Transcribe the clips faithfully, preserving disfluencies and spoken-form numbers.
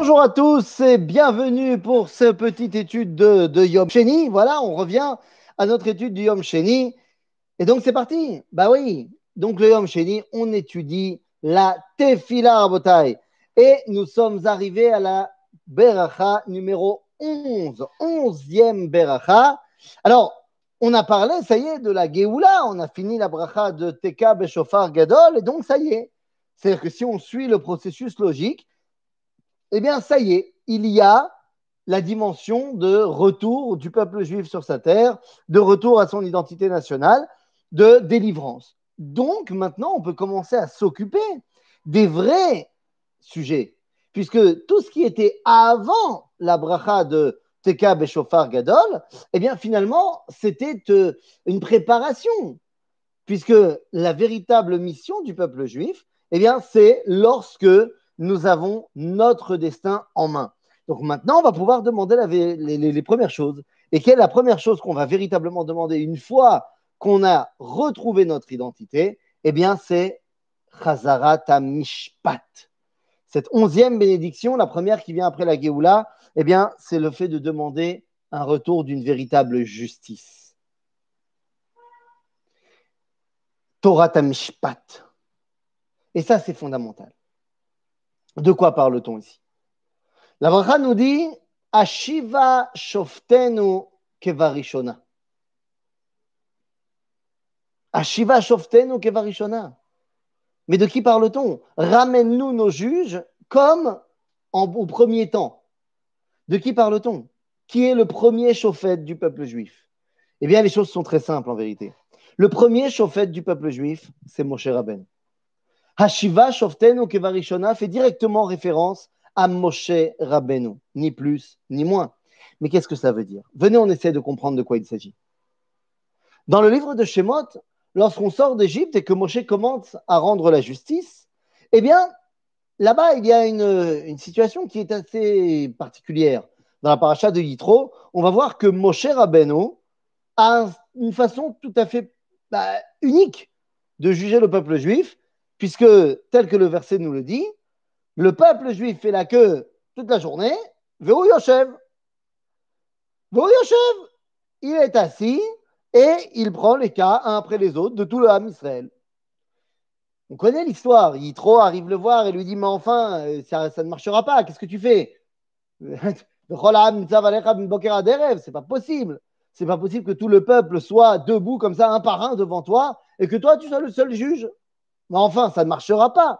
Bonjour à tous et bienvenue pour cette petite étude de, de Yom Sheni. Voilà, on revient à notre étude du Yom Sheni. Et donc c'est parti. Bah oui, donc le Yom Sheni, on étudie la Tefila Rabotai. Et nous sommes arrivés à la Beracha numéro onze, onzième Beracha. Alors, on a parlé, ça y est, de la Géoula, on a fini la bracha de Teka Beshofar Gadol, et donc ça y est. C'est-à-dire que si on suit le processus logique, eh bien, ça y est, il y a la dimension de retour du peuple juif sur sa terre, de retour à son identité nationale, de délivrance. Donc, maintenant, on peut commencer à s'occuper des vrais sujets, puisque tout ce qui était avant la bracha de Teka Beshofar Gadol, eh bien, finalement, c'était euh, une préparation, puisque la véritable mission du peuple juif, eh bien, c'est lorsque nous avons notre destin en main. Donc maintenant, on va pouvoir demander la, les, les, les premières choses. Et quelle est la première chose qu'on va véritablement demander une fois qu'on a retrouvé notre identité? Eh bien, c'est Chazarat HaMishpat. Cette onzième bénédiction, la première qui vient après la Géoula, eh bien, c'est le fait de demander un retour d'une véritable justice. Torah HaMishpat. Et ça, c'est fondamental. De quoi parle-t-on ici? La bracha nous dit Ashiva shoftenu kevarishona. Ashiva shoftenu kevarishona. Mais de qui parle-t-on? Ramène-nous nos juges comme en, au premier temps. De qui parle-t-on? Qui est le premier chauffette du peuple juif? Eh bien, les choses sont très simples en vérité. Le premier chauffette du peuple juif, c'est Moshe Rabbeinu. Hashiva shoftenu kevarishona fait directement référence à Moshe Rabbeinu, ni plus ni moins. Mais qu'est-ce que ça veut dire? Venez, on essaie de comprendre de quoi il s'agit. Dans le livre de Shemot, lorsqu'on sort d'Égypte et que Moshe commence à rendre la justice, eh bien, là-bas, il y a une, une situation qui est assez particulière. Dans la paracha de Yitro, on va voir que Moshe Rabbeinu a une façon tout à fait bah, unique de juger le peuple juif, puisque, tel que le verset nous le dit, le peuple juif fait la queue toute la journée, Veu Yoshev. Veu Yoshev, il est assis et il prend les cas un après les autres de tout le Ham Israël. On connaît l'histoire. Yitro arrive le voir et lui dit, mais enfin, ça, ça ne marchera pas, qu'est-ce que tu fais? C'est pas possible. C'est pas possible que tout le peuple soit debout comme ça, un par un devant toi, et que toi, tu sois le seul juge. Mais enfin, ça ne marchera pas.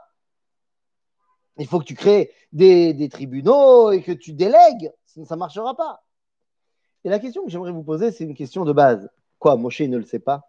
Il faut que tu crées des, des tribunaux et que tu délègues, sinon ça ne marchera pas. Et la question que j'aimerais vous poser, c'est une question de base. Quoi, Moshe ne le sait pas?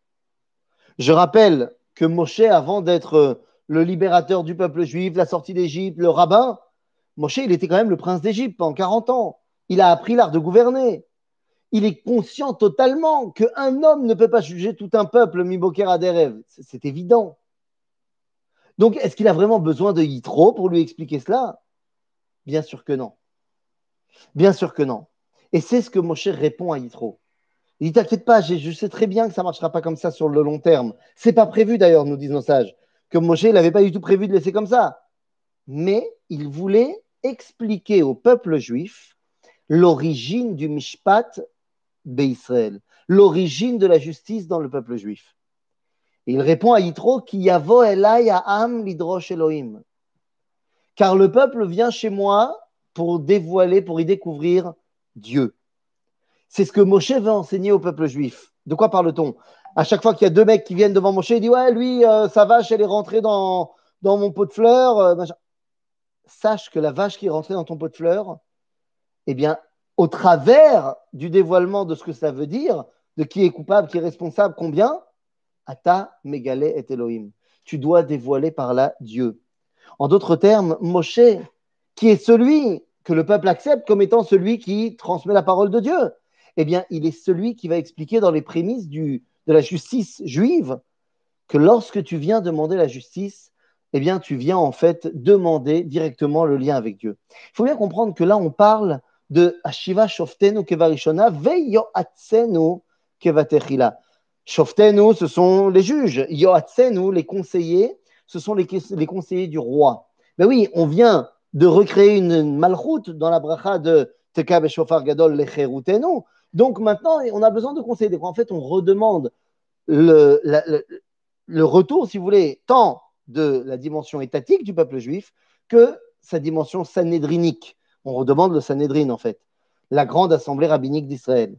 Je rappelle que Moshe, avant d'être le libérateur du peuple juif, la sortie d'Égypte, le rabbin, Moshe, il était quand même le prince d'Égypte pendant quarante ans. Il a appris l'art de gouverner. Il est conscient totalement qu'un homme ne peut pas juger tout un peuple, mi-boker à Derev. C'est évident. Donc, est-ce qu'il a vraiment besoin de Yitro pour lui expliquer cela? Bien sûr que non. Bien sûr que non. Et c'est ce que Moshe répond à Yitro. Il dit, t'inquiète pas, je sais très bien que ça ne marchera pas comme ça sur le long terme. C'est pas prévu d'ailleurs, nous disent nos sages, que Moshe n'avait pas du tout prévu de laisser comme ça. Mais il voulait expliquer au peuple juif l'origine du Mishpat Be'Israël, l'origine de la justice dans le peuple juif. Et il répond à Yitro qui yavo elai ha'am lidrosh Elohim. Car le peuple vient chez moi pour dévoiler, pour y découvrir Dieu. C'est ce que Moshe veut enseigner au peuple juif. De quoi parle-t-on? À chaque fois qu'il y a deux mecs qui viennent devant Moshe, il dit ouais, lui, euh, sa vache, elle est rentrée dans, dans mon pot de fleurs. Euh, Sache que la vache qui est rentrée dans ton pot de fleurs, eh bien, au travers du dévoilement de ce que ça veut dire, de qui est coupable, qui est responsable, combien, Ata Megale et Elohim. Tu dois dévoiler par là Dieu. En d'autres termes, Moshe, qui est celui que le peuple accepte comme étant celui qui transmet la parole de Dieu, eh bien, il est celui qui va expliquer dans les prémices du, de la justice juive que lorsque tu viens demander la justice, eh bien, tu viens en fait demander directement le lien avec Dieu. Il faut bien comprendre que là, on parle de Ashiva Shoftenu Kevarishona Veyoatsenu Kevatechila. Shoftenu, ce sont les juges. Yoatsenu, les conseillers, ce sont les, les conseillers du roi. Ben oui, on vient de recréer une, une malchoute dans la bracha de Teka Beshofar Gadol Lecherutenu. Donc maintenant, on a besoin de conseils. En fait, on redemande le, la, le, le retour, si vous voulez, tant de la dimension étatique du peuple juif que sa dimension sanédrinique. On redemande le Sanhédrin, en fait, la grande assemblée rabbinique d'Israël.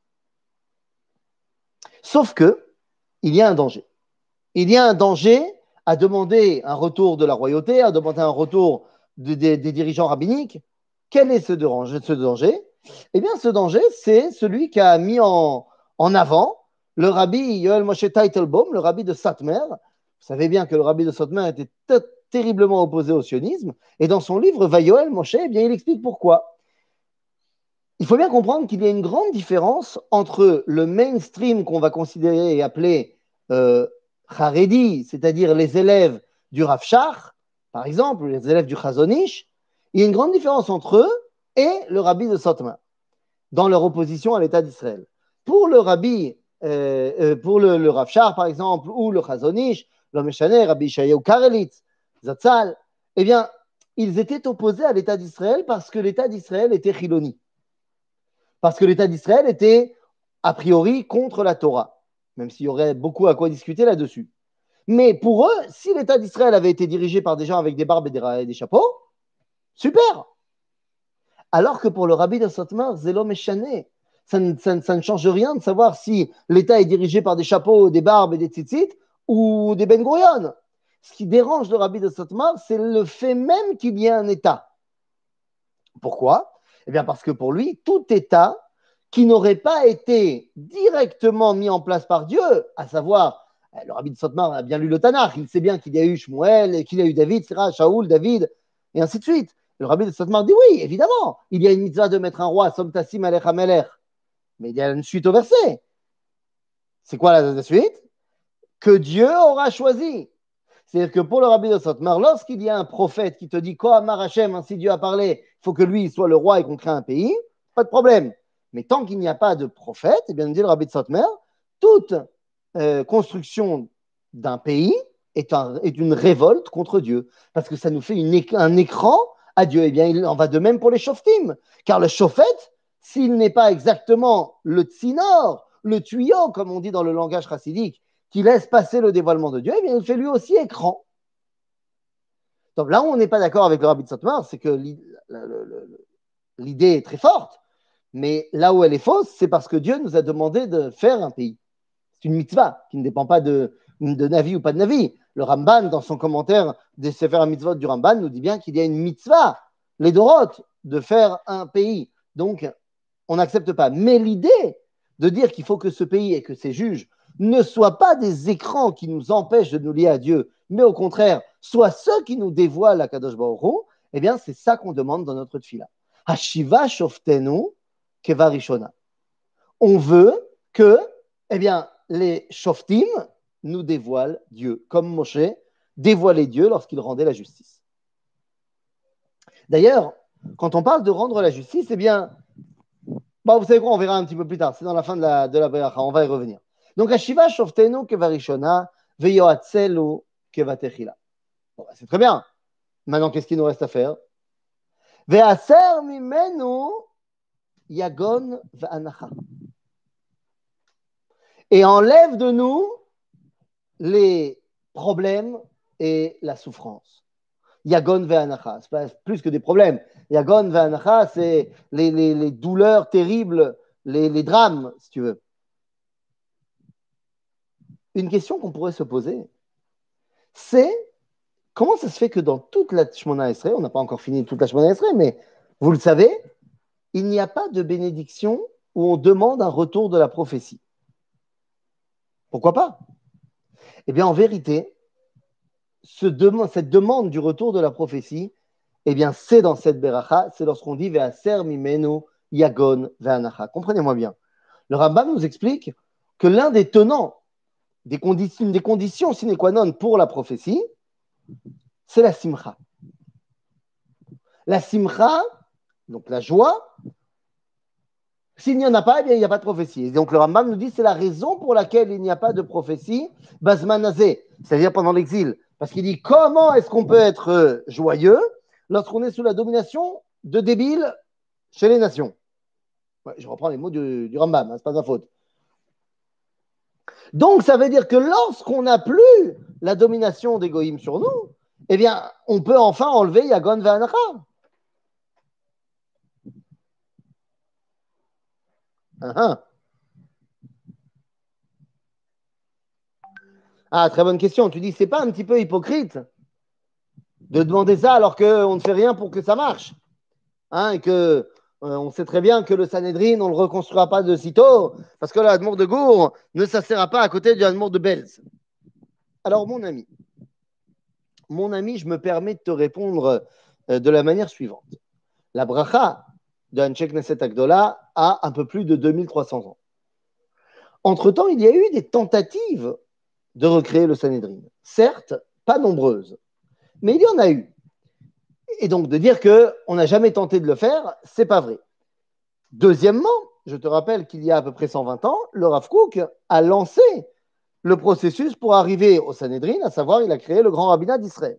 Sauf que, il y a un danger. Il y a un danger à demander un retour de la royauté, à demander un retour de, de, des dirigeants rabbiniques. Quel est ce danger, ce danger? Eh bien, ce danger, c'est celui qui a mis en, en avant le rabbi Yoel Moshe Teitelbaum, le rabbi de Satmer. Vous savez bien que le rabbi de Satmer était t- terriblement opposé au sionisme. Et dans son livre Vayoel Moshe, eh bien, il explique pourquoi. Il faut bien comprendre qu'il y a une grande différence entre le mainstream qu'on va considérer et appeler euh, Haredi, c'est-à-dire les élèves du Rav Shach, par exemple, les élèves du Chazon Ish. Il y a une grande différence entre eux et le rabbi de Satmer dans leur opposition à l'État d'Israël. Pour le rabbi, euh, euh, pour le, le Rav Shach, par exemple, ou le Chazon Ish, le Meshané, Rabbi Yeshayahu Karelitz, Zatzal, eh bien, ils étaient opposés à l'État d'Israël parce que l'État d'Israël était chiloni. Parce que l'État d'Israël était, a priori, contre la Torah, même s'il y aurait beaucoup à quoi discuter là-dessus. Mais pour eux, si l'État d'Israël avait été dirigé par des gens avec des barbes et des, et des chapeaux, super. Alors que pour le rabbi de Satmer, Zélo Meshané, ça, ça, ça ne change rien de savoir si l'État est dirigé par des chapeaux, des barbes et des tzitzit ou des Ben Gurion. Ce qui dérange le rabbi de Satmer, c'est le fait même qu'il y ait un État. Pourquoi? Eh bien parce que pour lui, tout État qui n'aurait pas été directement mis en place par Dieu, à savoir, le rabbi de Satmar a bien lu le Tanakh, il sait bien qu'il y a eu Shmuel, qu'il y a eu David, et cetera, Shaoul, David, et ainsi de suite. Le rabbi de Satmar dit oui, évidemment, il y a une mitzvah de mettre un roi, Som Tassim Alech Hamelech, mais il y a une suite au verset. C'est quoi la, la suite? Que Dieu aura choisi. C'est-à-dire que pour le rabbi de Satmar, lorsqu'il y a un prophète qui te dit Ko Amar Hashem, ainsi Dieu a parlé, il faut que lui soit le roi et qu'on crée un pays, pas de problème. Mais tant qu'il n'y a pas de prophète, eh bien, dit le rabbi de Satmar, toute euh, construction d'un pays est, un, est une révolte contre Dieu, parce que ça nous fait une, un écran à Dieu. Eh bien, il en va de même pour les shoftim, car le shofet, s'il n'est pas exactement le tsinor, le tuyau, comme on dit dans le langage chassidique, qui laisse passer le dévoilement de Dieu, eh bien, il fait lui aussi écran. Donc là où on n'est pas d'accord avec le rabbi de Satmar, c'est que l'idée est très forte, mais là où elle est fausse, c'est parce que Dieu nous a demandé de faire un pays. C'est une mitzvah qui ne dépend pas de, de Navi ou pas de Navi. Le Ramban, dans son commentaire des Sefer Mitzvot du Ramban, nous dit bien qu'il y a une mitzvah, les Doroth, de faire un pays. Donc, on n'accepte pas. Mais l'idée de dire qu'il faut que ce pays et que ses juges ne soient pas des écrans qui nous empêchent de nous lier à Dieu, mais au contraire, soient ceux qui nous dévoilent la Kadosh Baruch Hu, eh bien, c'est ça qu'on demande dans notre tefila. Hashiva shoftenu kevarishona. On veut que, eh bien, les shoftim nous dévoilent Dieu, comme Moshe dévoilait Dieu lorsqu'il rendait la justice. D'ailleurs, quand on parle de rendre la justice, eh bien, bon, vous savez quoi, on verra un petit peu plus tard, c'est dans la fin de la, de la Beracha, on va y revenir. Donc, Hashiva shoftenu kevarishona veyoatzelu kevatechila. Bon, bah, c'est très bien. Maintenant, qu'est-ce qu'il nous reste à faire? Ve'aser mimenu yagon ve'anacha. Et enlève de nous les problèmes et la souffrance. Yagon ve'anacha, c'est pas plus que des problèmes. Yagon ve'anacha, c'est les, les, les douleurs terribles, les, les drames, si tu veux. Une question qu'on pourrait se poser, c'est comment ça se fait que dans toute la Shmona Esrei, on n'a pas encore fini toute la Shmona Esrei, mais vous le savez, il n'y a pas de bénédiction où on demande un retour de la prophétie. Pourquoi pas? Eh bien, en vérité, ce dem- cette demande du retour de la prophétie, eh bien, c'est dans cette beracha, c'est lorsqu'on dit Ve'aser mimenu yagon ve'anacha. Comprenez-moi bien. Le Rambam nous explique que l'un des tenants, des conditions, des conditions sine qua non pour la prophétie, c'est la simcha. La simcha, donc la joie, s'il n'y en a pas, eh bien, il n'y a pas de prophétie. Et donc le Rambam nous dit que c'est la raison pour laquelle il n'y a pas de prophétie Bazmanazé, c'est-à-dire pendant l'exil. Parce qu'il dit comment est-ce qu'on peut être joyeux lorsqu'on est sous la domination de débiles chez les nations. Ouais, je reprends les mots du, du Rambam, hein, c'est pas de ma faute. Donc, ça veut dire que lorsqu'on n'a plus la domination des goïms sur nous, eh bien, on peut enfin enlever Yagon Ve'anacha. Uh-huh. Ah, très bonne question. Tu dis, c'est pas un petit peu hypocrite de demander ça alors qu'on ne fait rien pour que ça marche, hein, et que euh, on sait très bien que le Sanhedrin, on ne le reconstruira pas de sitôt, parce que l'Admour de Gour ne s'assera pas à côté du Admour de Belz. Alors, mon ami, mon ami, je me permets de te répondre euh, de la manière suivante. La bracha de Anshek Knesset Agdola a un peu plus de deux mille trois cents ans. Entre-temps, il y a eu des tentatives de recréer le Sanhedrin. Certes, pas nombreuses, mais il y en a eu. Et donc, de dire qu'on n'a jamais tenté de le faire, c'est pas vrai. Deuxièmement, je te rappelle qu'il y a à peu près cent vingt ans, le Rav Kook a lancé le processus pour arriver au Sanhedrin, à savoir, il a créé le grand rabbinat d'Israël.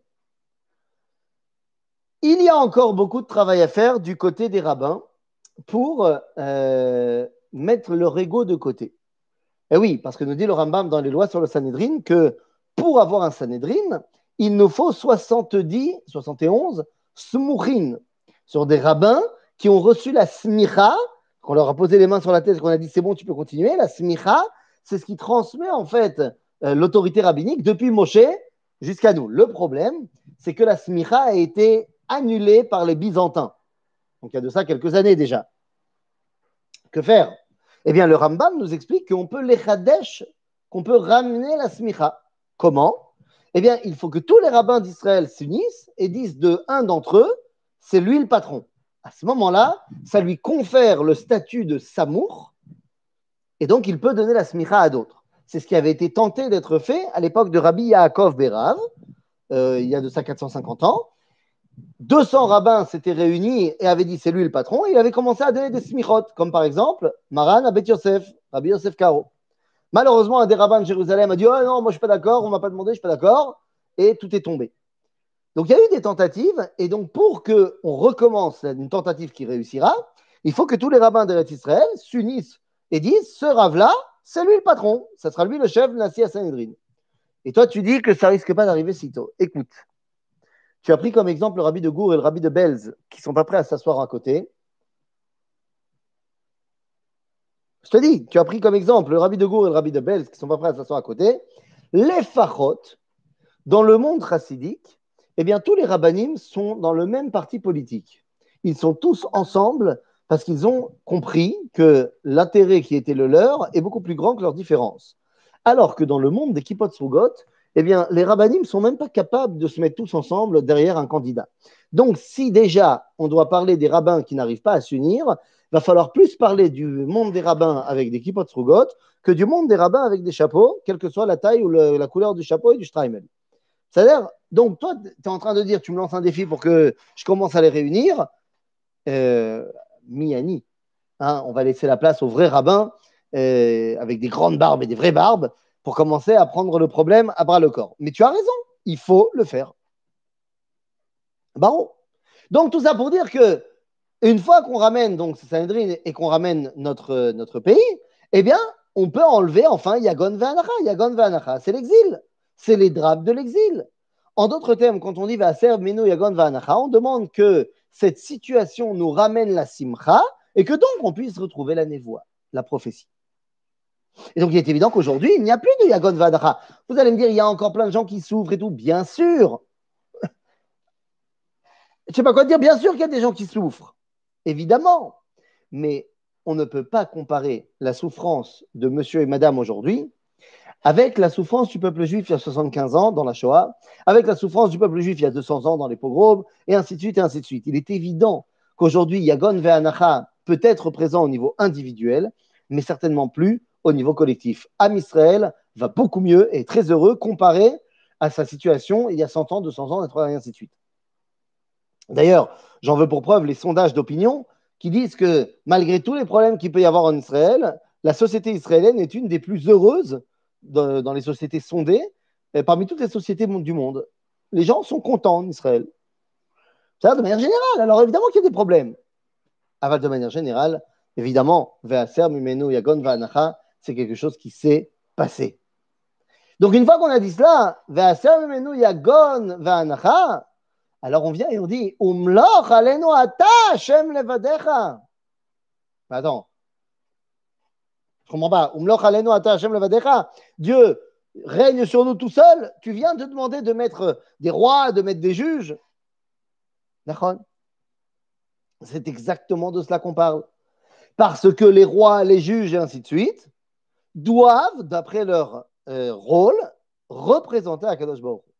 Il y a encore beaucoup de travail à faire du côté des rabbins pour euh, mettre leur ego de côté. Et oui, parce que nous dit le Rambam dans les lois sur le Sanhedrin que pour avoir un Sanhedrin, il nous faut soixante-dix, soixante et onze smouchin sur des rabbins qui ont reçu la smicha, qu'on leur a posé les mains sur la tête et qu'on a dit c'est bon, tu peux continuer. La smicha, c'est ce qui transmet en fait euh, l'autorité rabbinique depuis Moshe jusqu'à nous. Le problème, c'est que la smicha a été annulée par les Byzantins. Donc il y a de ça quelques années déjà. Que faire? Eh bien, le Rambam nous explique qu'on peut les chadesh, qu'on peut ramener la smicha. Comment? Eh bien, il faut que tous les rabbins d'Israël s'unissent et disent de un d'entre eux, c'est lui le patron. À ce moment-là, ça lui confère le statut de samour, et donc il peut donner la smicha à d'autres. C'est ce qui avait été tenté d'être fait à l'époque de Rabbi Yaakov Berav, euh, il y a de ça quatre cent cinquante ans. deux cents rabbins s'étaient réunis et avaient dit c'est lui le patron, et il avait commencé à donner des smichot, comme par exemple Maran à Beth Yosef, Rabbi Yosef Karo. Malheureusement, un des rabbins de Jérusalem a dit oh non, moi je ne suis pas d'accord, on ne m'a pas demandé, je ne suis pas d'accord, et tout est tombé. Donc il y a eu des tentatives, et donc pour qu'on recommence une tentative qui réussira, il faut que tous les rabbins d'Eretz Israël s'unissent et disent ce rave-là, c'est lui le patron, ça sera lui le chef de Nassi à Sanhedrin. Et toi, tu dis que ça risque pas d'arriver si tôt. Écoute. Tu as pris comme exemple le rabbi de Gour et le rabbi de Belz, qui ne sont pas prêts à s'asseoir à côté. Je te dis, tu as pris comme exemple le rabbi de Gour et le rabbi de Belz, qui ne sont pas prêts à s'asseoir à côté. Les fachot, dans le monde chassidique, eh bien, tous les rabbanim sont dans le même parti politique. Ils sont tous ensemble parce qu'ils ont compris que l'intérêt qui était le leur est beaucoup plus grand que leurs différences. Alors que dans le monde des kippot srugot, eh bien, les rabbanim ne sont même pas capables de se mettre tous ensemble derrière un candidat. Donc, si déjà on doit parler des rabbins qui n'arrivent pas à s'unir, il va falloir plus parler du monde des rabbins avec des kippot srugot que du monde des rabbins avec des chapeaux, quelle que soit la taille ou le, la couleur du chapeau et du streimel. C'est-à-dire, donc toi, tu es en train de dire, tu me lances un défi pour que je commence à les réunir. Euh, Miani, hein, on va laisser la place aux vrais rabbins euh, avec des grandes barbes et des vraies barbes pour commencer à prendre le problème à bras le corps. Mais tu as raison, il faut le faire. Bon. Donc tout ça pour dire que une fois qu'on ramène donc ce Sanhedrin et qu'on ramène notre, notre pays, eh bien, on peut enlever enfin Yagon Ve'anacha. Yagon Ve'anacha, c'est l'exil. C'est les drapes de l'exil. En d'autres termes, quand on dit Va'aser Minu Yagon Ve'anacha, on demande que cette situation nous ramène la simcha et que donc on puisse retrouver la névoie, la prophétie. Et donc il est évident qu'aujourd'hui, il n'y a plus de Yagon Ve'anacha. Vous allez me dire, il y a encore plein de gens qui souffrent et tout. Bien sûr. Je ne sais pas quoi dire, bien sûr qu'il y a des gens qui souffrent. Évidemment. Mais on ne peut pas comparer la souffrance de monsieur et madame aujourd'hui avec la souffrance du peuple juif il y a soixante-quinze ans dans la Shoah, avec la souffrance du peuple juif il y a deux cents ans dans les pogroms, et ainsi de suite, et ainsi de suite. Il est évident qu'aujourd'hui, Yagon Ve'anacha peut être présent au niveau individuel, mais certainement plus au niveau collectif. Am Israël va beaucoup mieux et est très heureux comparé à sa situation il y a cent ans, deux cents ans, et ainsi de suite. D'ailleurs, j'en veux pour preuve les sondages d'opinion qui disent que malgré tous les problèmes qu'il peut y avoir en Israël, la société israélienne est une des plus heureuses de, dans les sociétés sondées, parmi toutes les sociétés du monde. Les gens sont contents en Israël. C'est-à-dire de manière générale. Alors évidemment qu'il y a des problèmes. Aval de manière générale, évidemment, Ve'aser mimenu yagon va'anacha, c'est quelque chose qui s'est passé. Donc une fois qu'on a dit cela, Ve'aser mimenu yagon va'anacha, alors on vient et on dit Umloch alenu ata Hashem levadecha. Attends, je comprends pas. Umloch alenu ata Hashem levadecha. Dieu règne sur nous tout seul. Tu viens de demander de mettre des rois, de mettre des juges. D'accord ? C'est exactement de cela qu'on parle. Parce que les rois, les juges et ainsi de suite doivent, d'après leur euh, rôle, représenter Akadosh Baruch Hu.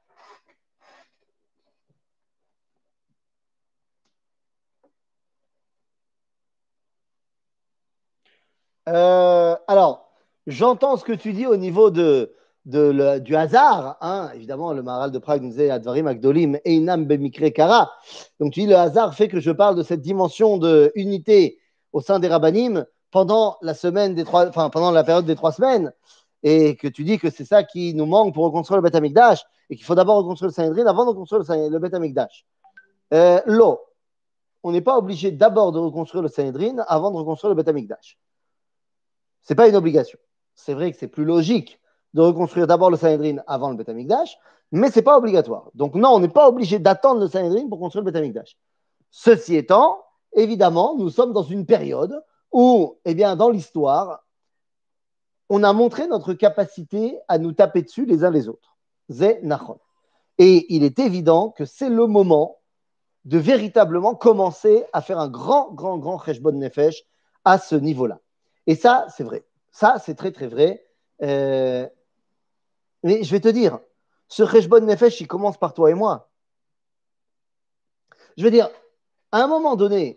Euh, alors, j'entends ce que tu dis au niveau de, de le, du hasard. Hein. Évidemment, le Maharal de Prague nous disait Advarim Agdolim Einam Bemikre Kara. Donc, tu dis le hasard fait que je parle de cette dimension de unité au sein des Rabbanim pendant la semaine des trois, enfin pendant la période des trois semaines, et que tu dis que c'est ça qui nous manque pour reconstruire le Beth Amikdash et qu'il faut d'abord reconstruire le Sanhedrin avant de reconstruire le, le Beth Amikdash. Euh, L'eau, on n'est pas obligé d'abord de reconstruire le Sanhedrin avant de reconstruire le Beth Amikdash. Ce n'est pas une obligation. C'est vrai que c'est plus logique de reconstruire d'abord le Sanhedrin avant le Beth Amikdash, mais ce n'est pas obligatoire. Donc non, on n'est pas obligé d'attendre le Sanhedrin pour construire le Beth Amikdash. Ceci étant, évidemment, nous sommes dans une période où, eh bien, dans l'histoire, on a montré notre capacité à nous taper dessus les uns les autres. Zé Nachon. Et il est évident que c'est le moment de véritablement commencer à faire un grand, grand, grand cheshbon nefesh à ce niveau-là. Et ça, c'est vrai. Ça, c'est très, très vrai. Euh... Mais je vais te dire, ce cheshbon nefesh, il commence par toi et moi. Je veux dire, à un moment donné,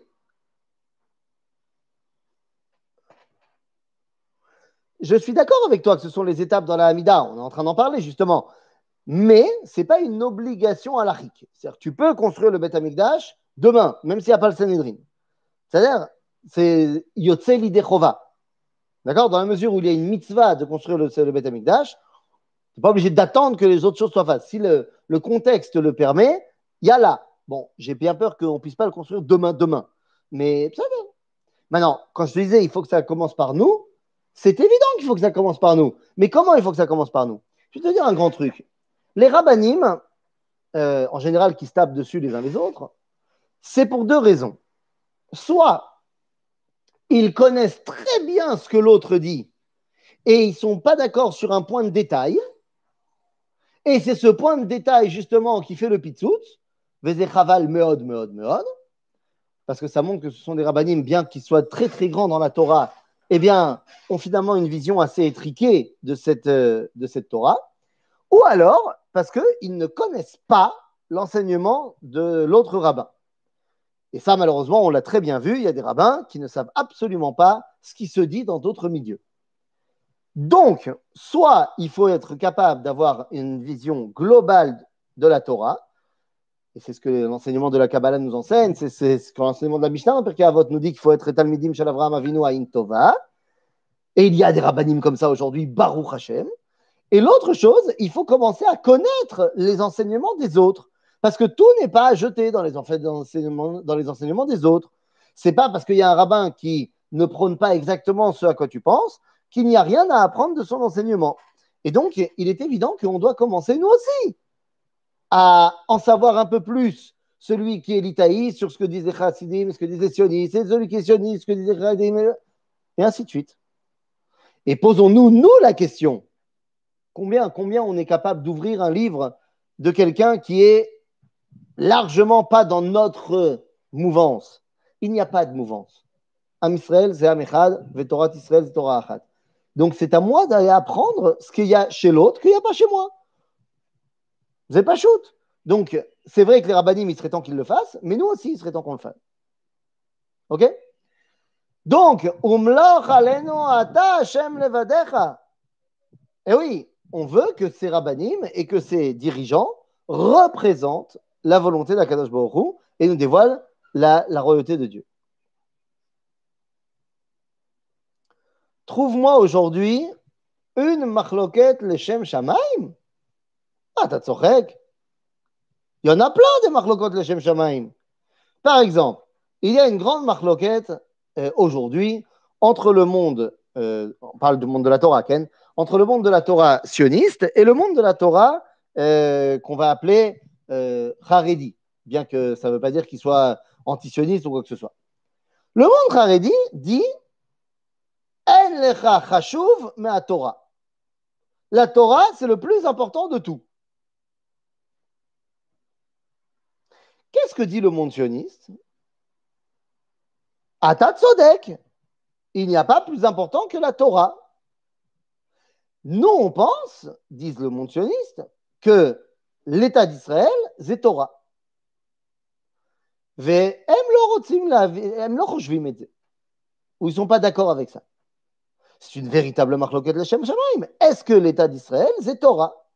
je suis d'accord avec toi que ce sont les étapes dans la Hamida, on est en train d'en parler justement, mais ce n'est pas une obligation halachique. C'est-à-dire que tu peux construire le Beth Amikdash demain, même s'il n'y a pas le Sanhedrin. C'est-à-dire, c'est Yotze l'idée chova. D'accord ? Dans la mesure où il y a une mitzvah de construire le, le Beth Amikdash, tu n'es pas obligé d'attendre que les autres choses soient faites. Si le, le contexte le permet, il y a là. Bon, j'ai bien peur qu'on ne puisse pas le construire demain, demain. Mais ça va. Maintenant, quand je te disais il faut que ça commence par nous, c'est évident qu'il faut que ça commence par nous. Mais comment il faut que ça commence par nous ? Je vais te dire un grand truc. Les rabbanim, euh, en général, qui se tapent dessus les uns les autres, c'est pour deux raisons. Soit ils connaissent très bien ce que l'autre dit et ils ne sont pas d'accord sur un point de détail. Et c'est ce point de détail, justement, qui fait le pitzout. Vezechaval meod, meod, meod. Parce que ça montre que ce sont des rabbanim, bien qu'ils soient très, très grands dans la Torah, eh bien, ont finalement une vision assez étriquée de cette, euh, de cette Torah. Ou alors, parce qu'ils ne connaissent pas l'enseignement de l'autre rabbin. Et ça, malheureusement, on l'a très bien vu, il y a des rabbins qui ne savent absolument pas ce qui se dit dans d'autres milieux. Donc, soit il faut être capable d'avoir une vision globale de la Torah, et c'est ce que l'enseignement de la Kabbalah nous enseigne, c'est, c'est ce que l'enseignement de la Mishnah, parce qu'Avot nous dit qu'il faut être Talmidim Shel Avraham Avinu Ain Tova, et il y a des rabbanim comme ça aujourd'hui, Baruch Hashem. Et l'autre chose, il faut commencer à connaître les enseignements des autres, parce que tout n'est pas à jeter dans les enseignements, dans les enseignements des autres. C'est pas parce qu'il y a un rabbin qui ne prône pas exactement ce à quoi tu penses qu'il n'y a rien à apprendre de son enseignement. Et donc, il est évident qu'on doit commencer, nous aussi, à en savoir un peu plus, celui qui est litaïste, sur ce que disent les chassidim, ce que disent les sionistes, et celui qui est sioniste, ce que disent les chassidim, et ainsi de suite. Et posons-nous, nous, la question. Combien, combien on est capable d'ouvrir un livre de quelqu'un qui est largement pas dans notre mouvance? Il n'y a pas de mouvance. Am Israël, c'est Am Echad, Vetorat Israël, c'est Torah Achad. Donc c'est à moi d'aller apprendre ce qu'il y a chez l'autre qu'il n'y a pas chez moi. Vous n'êtes pas shoot. Donc c'est vrai que les rabbanim, il serait temps qu'ils le fassent, mais nous aussi, il serait temps qu'on le fasse. Ok? Donc, Umloch alenu ata Hashem levadecha. Eh oui, on veut que ces rabbanim et que ces dirigeants représentent la volonté d'Akadosh Baruch Hu et nous dévoilent la, la royauté de Dieu. Trouve-moi aujourd'hui une machloket leshem shamaim. Ah, t'as tzorek. Il y en a plein des marlokot l'Shem Shamaim. Par exemple, il y a une grande marloquette euh, aujourd'hui entre le monde, euh, on parle du monde de la Torah, Ken, entre le monde de la Torah sioniste et le monde de la Torah euh, qu'on va appeler euh, Haredi, bien que ça ne veut pas dire qu'il soit antisioniste ou quoi que ce soit. Le monde Haredi dit En lecha chashuv me'a Torah. La Torah, c'est le plus important de tout. Qu'est-ce que dit le monde sioniste? Ata tzodek. Il n'y a pas plus important que la Torah. Nous, on pense, disent le monde sioniste, que l'État d'Israël, c'est Torah. Ou ils ne sont pas d'accord avec ça. C'est une véritable marloquette de l'Shem Shamaim. Est-ce que l'État d'Israël, c'est Torah?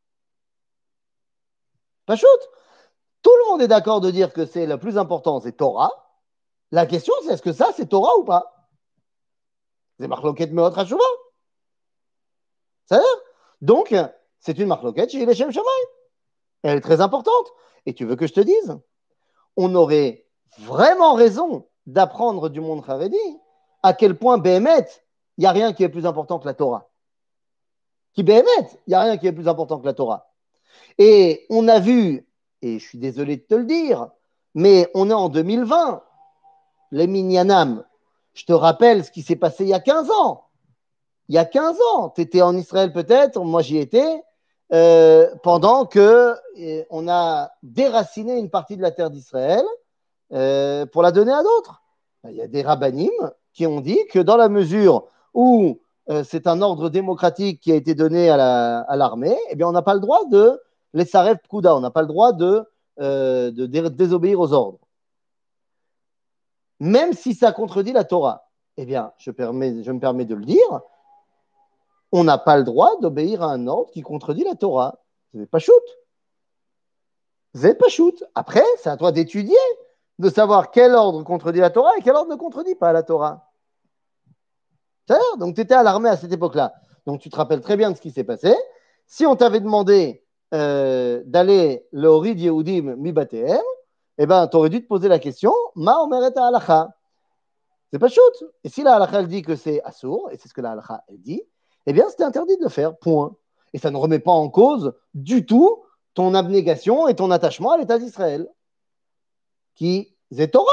Pas shoot. Tout le monde est d'accord de dire que c'est le plus important, c'est Torah. La question, c'est est-ce que ça, c'est Torah ou pas? C'est marloquette meot hashuva. C'est-à-dire, donc, c'est une marloquette chez l'Shem Shamaim. Elle est très importante. Et tu veux que je te dise, on aurait vraiment raison d'apprendre du monde Haredi à quel point Béhémet, il n'y a rien qui est plus important que la Torah. Qui Béhémet, il n'y a rien qui est plus important que la Torah. Et on a vu, et je suis désolé de te le dire, mais on est en deux mille vingt, les Minyanam. Je te rappelle ce qui s'est passé il y a quinze ans. Il y a quinze ans, tu étais en Israël peut-être, moi j'y étais, euh, pendant que euh, on a déraciné une partie de la terre d'Israël euh, pour la donner à d'autres. Il y a des rabbanim qui ont dit que dans la mesure où euh, c'est un ordre démocratique qui a été donné à, la, à l'armée, eh bien on n'a pas le droit de les saref pkuda, on n'a pas le droit de, euh, de dé- désobéir aux ordres. Même si ça contredit la Torah, eh bien je, permets, je me permets de le dire, on n'a pas le droit d'obéir à un ordre qui contredit la Torah. C'est pas shoot. C'est pas shoot. Après, c'est à toi d'étudier, de savoir quel ordre contredit la Torah et quel ordre ne contredit pas la Torah. C'est-à-dire, donc tu étais à l'armée à cette époque-là. Donc tu te rappelles très bien de ce qui s'est passé. Si on t'avait demandé euh, d'aller le Horid Yehudim mi batehem, eh ben, tu aurais dû te poser la question, Ma omeret halacha. C'est pas shoot. Et si la halacha elle dit que c'est assour, et c'est ce que la halacha elle dit, eh bien, c'était interdit de le faire, point. Et ça ne remet pas en cause du tout ton abnégation et ton attachement à l'État d'Israël, qui est Torah.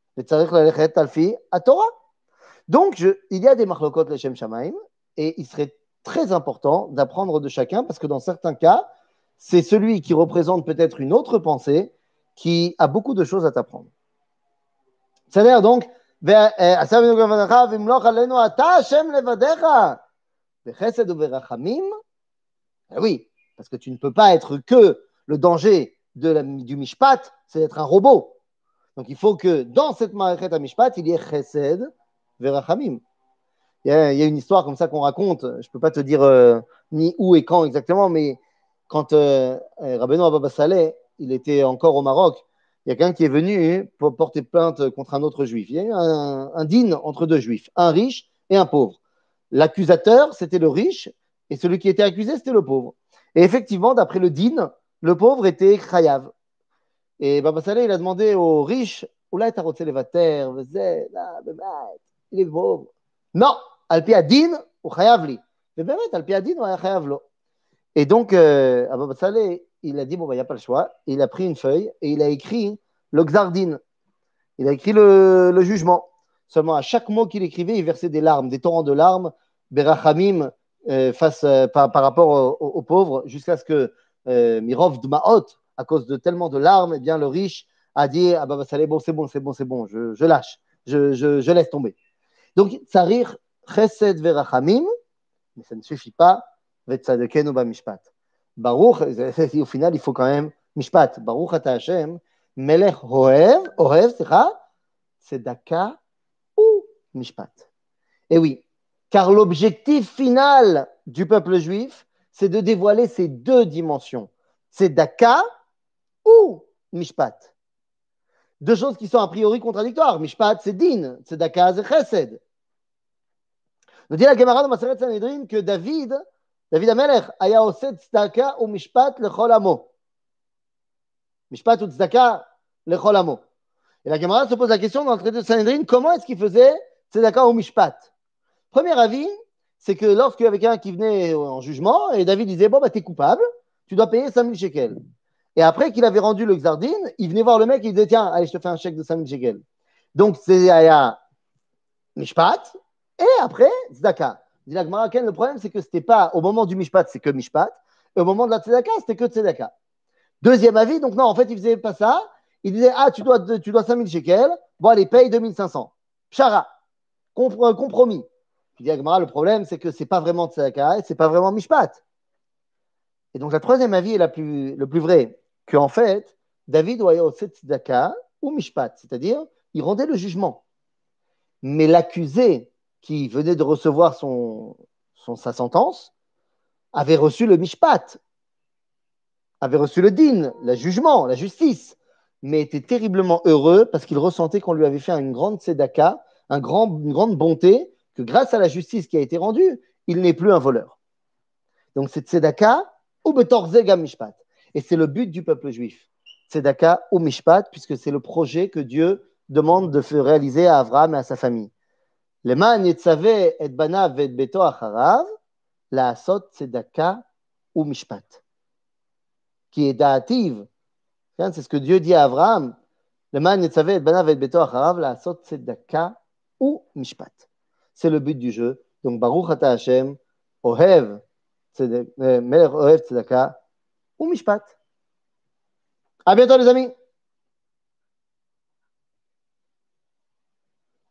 À Torah. Donc, je, il y a des marlokot l'Shem Shamaim, et il serait très important d'apprendre de chacun, parce que dans certains cas, c'est celui qui représente peut-être une autre pensée qui a beaucoup de choses à t'apprendre. C'est-à-dire donc, eh oui, parce que tu ne peux pas être que le danger de la, du mishpat, c'est d'être un robot. Donc il faut que dans cette ma'achet à mishpat, il y ait chesed verachamim. Il y a, il y a une histoire comme ça qu'on raconte, je ne peux pas te dire euh, ni où et quand exactement, mais quand euh, Rabbeinu Abba Saleh, il était encore au Maroc, il y a quelqu'un qui est venu pour porter plainte contre un autre juif. Il y a eu un, un din entre deux juifs, un riche et un pauvre. L'accusateur, c'était le riche, et celui qui était accusé, c'était le pauvre. Et effectivement, d'après le din, le pauvre était chayav. Et Baba Saleh, il a demandé au riche, Oula, t'as roté les vater, il est pauvre. Non, Alpi Adin, ou chayav li. Mais bien, Alpi Adin, ou chayav lo. Et donc, euh, Baba Saleh, il a dit, bon, il bah, n'y a pas le choix. Et il a pris une feuille et il a écrit le Xardin. Il a écrit le, le jugement. Seulement, à chaque mot qu'il écrivait, il versait des larmes, des torrents de larmes, Berachamim, euh, face, euh, par, par rapport aux, aux pauvres, jusqu'à ce que euh, Mirov Dmaot, à cause de tellement de larmes, eh bien, le riche a dit à Baba Saleh, bon, c'est bon, c'est bon, c'est bon, je, je lâche, je, je, je laisse tomber. Donc, Tsarir Chesed Verachamim, mais ça ne suffit pas, Vetzadekenu Bamishpat. Baruch, au final, il faut quand même Mishpat. Baruch Ata Hashem, Melech Ohev, Ohev, c'est Tzedaka ou Mishpat. Et oui, car l'objectif final du peuple juif, c'est de dévoiler ces deux dimensions. C'est Tzedaka ou Mishpat. Deux choses qui sont a priori contradictoires. Mishpat, c'est din. Tzedaka, c'est chesed. Nous dit la Gemara de Maseret Sanhedrin que David, David Amelech, aya osed tzedaka ou mishpat lechol amo. Mishpat ou tzedaka, lechol amo. Et la Gemara se pose la question dans le traité de Sanhedrin, comment est-ce qu'il faisait tzedaka ou mishpat? Premier avis, c'est que lorsqu'il y avait quelqu'un qui venait en jugement, et David disait, bon, bah, t'es coupable, tu dois payer cinq mille shekels. Et après qu'il avait rendu le xardin, il venait voir le mec et il disait, tiens, allez, je te fais un chèque de cinq mille shekels. Donc, c'est à mishpat, et après, tzedaka. Dit la Gemara, le problème, c'est que c'était pas, au moment du mishpat, c'est que mishpat, et au moment de la tzedaka, c'était que tzedaka. Deuxième avis, donc non, en fait, il faisait pas ça. Il disait, ah, tu dois, tu dois cinq mille shekels, bon, allez, paye deux mille cinq cents. Pshara, compromis. Puis dit Agmara, le problème, c'est que c'est pas vraiment tzedaka et c'est pas vraiment mishpat. Et donc, la troisième avis est la plus, le plus vrai, qu'en fait, David doit avoir tzedaka ou mishpat, c'est-à-dire, il rendait le jugement. Mais l'accusé qui venait de recevoir son, son, sa sentence avait reçu le mishpat, avait reçu le din, le jugement, la justice, mais était terriblement heureux parce qu'il ressentait qu'on lui avait fait une grande tzedaka, un grand, une grande bonté, que grâce à la justice qui a été rendue, il n'est plus un voleur. Donc c'est tzedaka ou betorze gam mishpat. Et c'est le but du peuple juif. Tzedaka ou mishpat, puisque c'est le projet que Dieu demande de faire réaliser à Abraham et à sa famille. Leman yetzave et banav et beto acharav, la asot tzedaka ou mishpat. Qui est da'ativ. C'est ce que Dieu dit à Abraham. Leman yetzave et banav et beto acharav, la asot tzedaka ou mishpat. C'est le but du jeu. Donc, Baruch Ata Hashem, Ohev, Melech Ohev Tzedaka ou Mishpat. À bientôt, les amis.